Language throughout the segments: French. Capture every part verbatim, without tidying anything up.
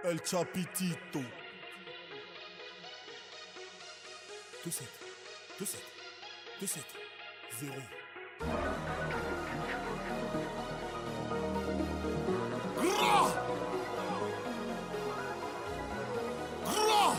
El Chapitito. deux sept, deux sept, deux sept, zéro. Gras Gras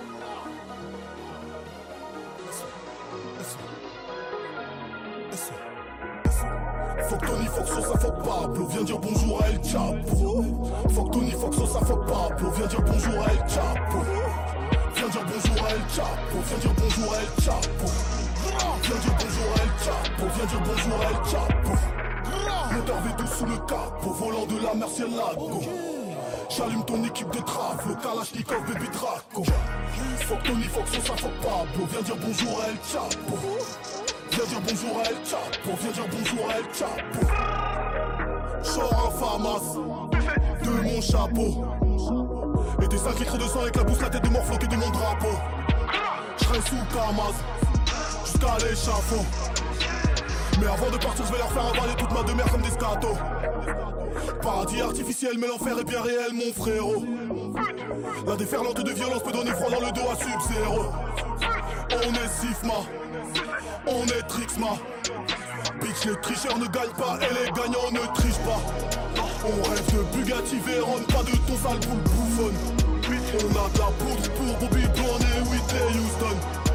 Fuck Tony Fox, ça fuck Pablo, viens dire bonjour à El Chapo. Fuck Tony Fox, ça fuck Pablo, viens dire bonjour à El Chapo. Viens dire bonjour à El Chapo, viens dire bonjour à El Chapo. Viens dire bonjour à El Chapo, viens dire bonjour à El Chapo. Moteur V douze sous le capot, volant de la Murcielago. J'allume ton équipe de trave, le Kalachnikov, baby Draco. Fuck Tony Fox, ça fuck Pablo, viens dire bonjour à El Chapo. Viens dire bonjour à El Chapo, viens dire bonjour à El Chapo. Sors un famas de mon chapeau et des cinq litres de sang avec la bouche, la tête de morflo que de mon drapeau. J'serai sous Kamaz jusqu'à l'échafaud. Mais avant de partir, je vais leur faire avaler toute ma demeure comme des scatos. Paradis artificiel, mais l'enfer est bien réel, mon frérot. La déferlante de violence peut donner froid dans le dos à Sub-Zero. On est Sifma, on est Trixma. Bitch, les tricheurs ne gagnent pas et les gagnants ne trichent pas. On rêve de Bugatti Veyron, pas de ton sale boule bouffonne. On a de la poudre pour Bobby Brown et Whitney Houston.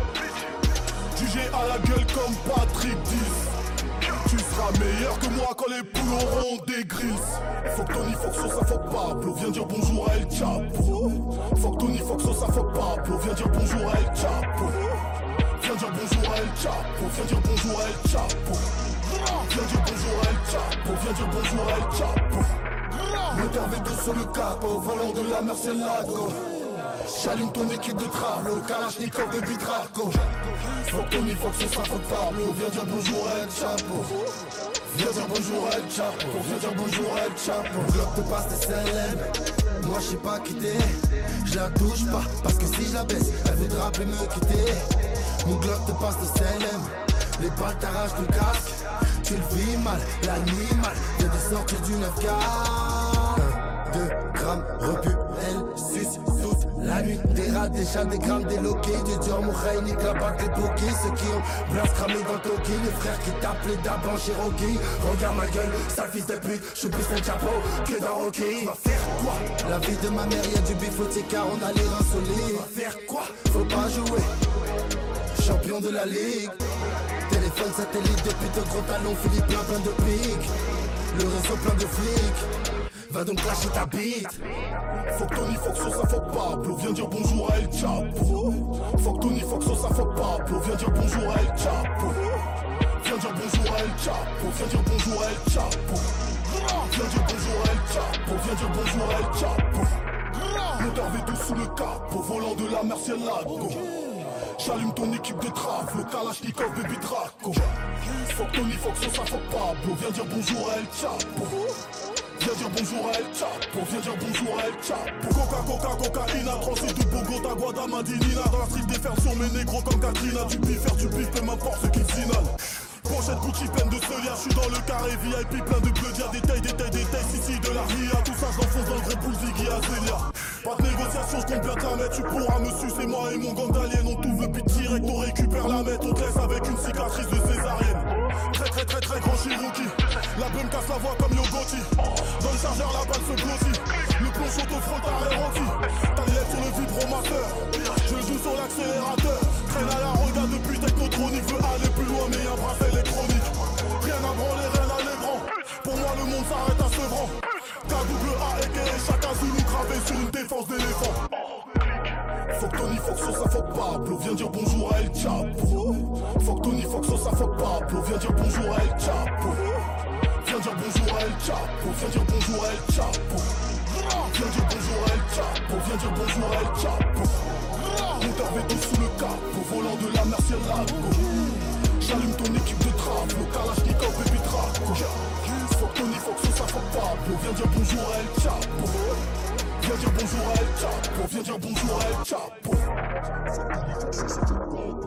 Jugé à la gueule comme Patrick dix. Tu seras meilleur que moi quand les poules auront des grills. Fuck Tony Fox, ça fuck Pablo, viens dire bonjour à El Chapo. Fuck Tony Fox, ça fuck Pablo, viens dire bonjour à El Chapo. Viens dire bonjour à El Chapo, viens dire bonjour à El Chapo. Viens dire bonjour à El Chapo, viens dire bonjour à El Chapo. Moteur V deux sur le capot, volant de la Murcielago. J'allume ton équipe de trave, le Kalachnikov, baby Draco. Fuck Tony Fox, ça fuck Pablo, viens dire bonjour à El Chapo. Viens dire bonjour à El Chapo, viens dire bonjour à El Chapo. Glock te passe tes célèbres, moi je sais pas quitter. Je la touche pas, parce que si je la baisse, elle voudra plus me quitter. Mon Glock te passe tes célèbres, les balles t'arrachent le casque. Tu le vis mal, la nuit mal, viens de sortir du neuf K. Un, deux grammes, repu, elle suce toute la nuit. Des rats, des chats, des grammes, des loquets. Du dur, mon rey, nique la bague, des pokés. Ceux qui ont blast cramé dans le toki. Les frères qui tapent les dabs en Cherokee. Regarde ma gueule, sale fils de pute. J'suis plus un chapeau que dans Rocky. Va faire quoi? La vie de ma mère, y'a du bif au car on a les reins solides. Va faire quoi? Faut pas jouer. Champion de la ligue. Téléphone satellite depuis de gros talons, Philippe plein plein de piques. Le réseau plein de flics. Va donc lâcher ta bite. Fuck Tony Fox, ça fuck Pablo, viens dire bonjour à El Chapo. Fuck Tony Fox, ça fuck Pablo, viens dire bonjour à El Chapo. Viens dire bonjour à El Chapo, viens dire bonjour à El Chapo. Viens dire bonjour à El Chapo, viens dire bonjour à El Chapo. Moteur V douze sous le capot, volant de la Murcielago. J'allume ton équipe de trave, le Kalachnikov, baby Draco. Fuck Tony Fox, ça fuck Pablo, viens dire bonjour à El Chapo. Viens dire bonjour à El Chapo, viens dire bonjour à El Chapo. Coca, coca, cocaïna, transit du Bogota, Guadamadinina. Dans la street des fermes sur mes négros comme Katrina. Du bif, faire du bif, peu m'importe ce qu'il finale. Pochette Gucci pleine de solia, j'suis dans le carré V I P plein de bleudia, des tailles, des tailles, des tailles, ici de la ria. Tout ça j'enfonce dans le gros boule Ziggy Azélia. Pas de négociation, j'compte bien te la mettre, tu pourras me sucer. Moi et mon gang d'aliens, on t'ouvre le pit direct, on récupère la mettre, on te laisse avec une cicatrice de césarienne. Très très très très grand Cherokee. La brume casse la voix comme Yogoti. Dans le chargeur la balle se blottit. Le plomb chaud au front t'as ralenti. T'as les lèvres sur le vibromasseur. Je joue sur l'accélérateur. Traîne à la regarde depuis technotronique. Veux aller plus loin mais y'a un bracelet électronique. Rien à branler, rien à l'écran. Pour moi le monde s'arrête à Sevran. K W A et K chacun Zulu gravé sur une défense d'éléphant. Fuck Tony Fox, ça fuck Pablo, viens dire bonjour à El Chapo. Fuck Tony Fox, ça fuck Pablo, viens dire bonjour à El Chapo. Viens dire bonjour à El Chapo, viens dire bonjour à El Chapo. Viens dire bonjour à El Chapo, viens dire bonjour à El Chapo. Moteur V douze sous le capot, volant de la Murcielago. J'allume ton équipe de trave, le Kalachnikov, baby Draco. Fuck Tony Fox, ça fuck Pablo, viens dire bonjour à El Chapo. Viens dire bonjour à El Chapo, viens dire bonjour à El Chapo.